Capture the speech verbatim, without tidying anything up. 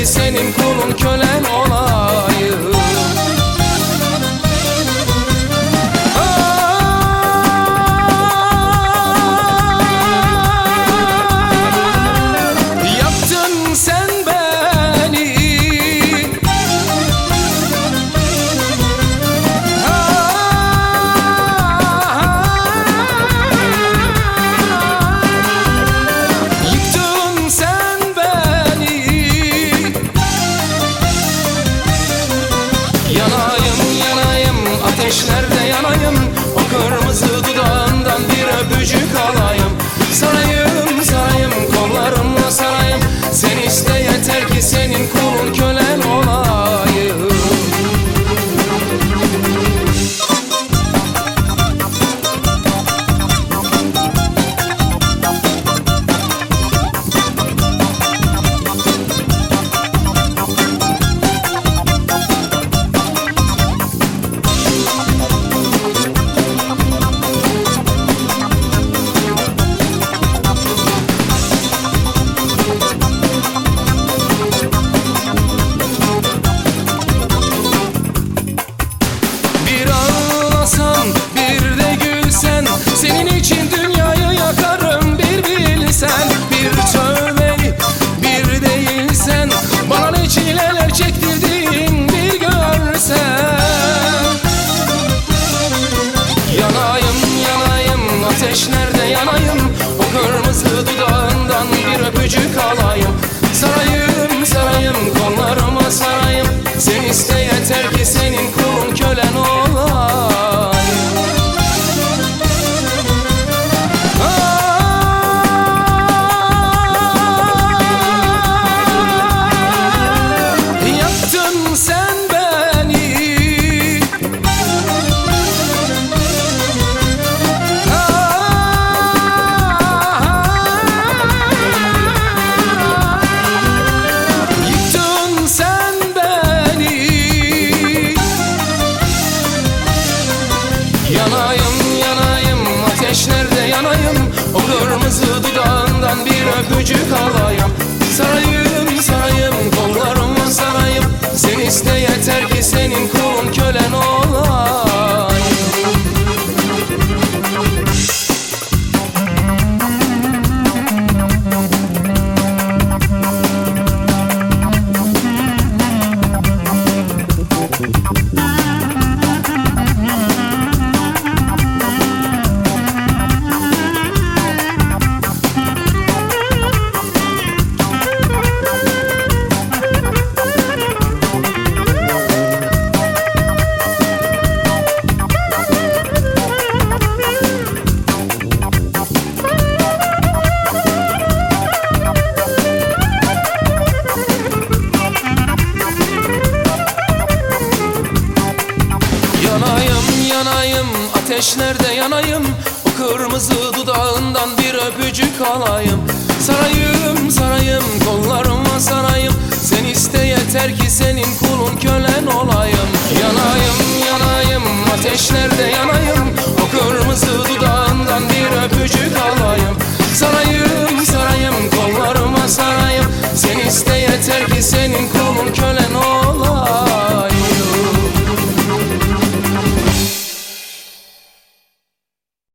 ki senin kulun kölen olayım. Yaktın sen beni, yıktın sen beni. Yanayım yanayım ateşlerde yanayım, o kırmızı dudağından bir öpücük alayım. Sarayım sarayım kollarımla sarayım, sen iste yeter ki senin kulun kölen olayım. Bir ağlasan bir de gülsen, senin için dünyayı yakarım bir bilsen. Bir tövbe bir değilsen, bana ne çileler çektirdin bir görsen. Yanayım yanayım ateşlerde yanayım, o kırmızı dudağından bir öpücük alayım. Sarayım sarayım kollarıma sarayım, sen iste yeter ki senin kulun kölen olayım. Yaktın sen beni, yıktın sen beni. Yanayım yanayım ateşlerde yanayım, o kırmızı dudağından bir öpücük alayım. Sarayım sarayım kollarıma sarayım, sen iste yeter ki senin kulun kölen olayım. Yanayım yanayım ateşlerde yanayım, o kırmızı dudağından bir öpücük alayım. Sarayım sarayım kollarıma sarayım, sen iste yeter ki senin kulun kölen olayım. Yanayım yanayım ateşlerde yanayım, o kırmızı dudağından bir öpücük alayım. Sarayım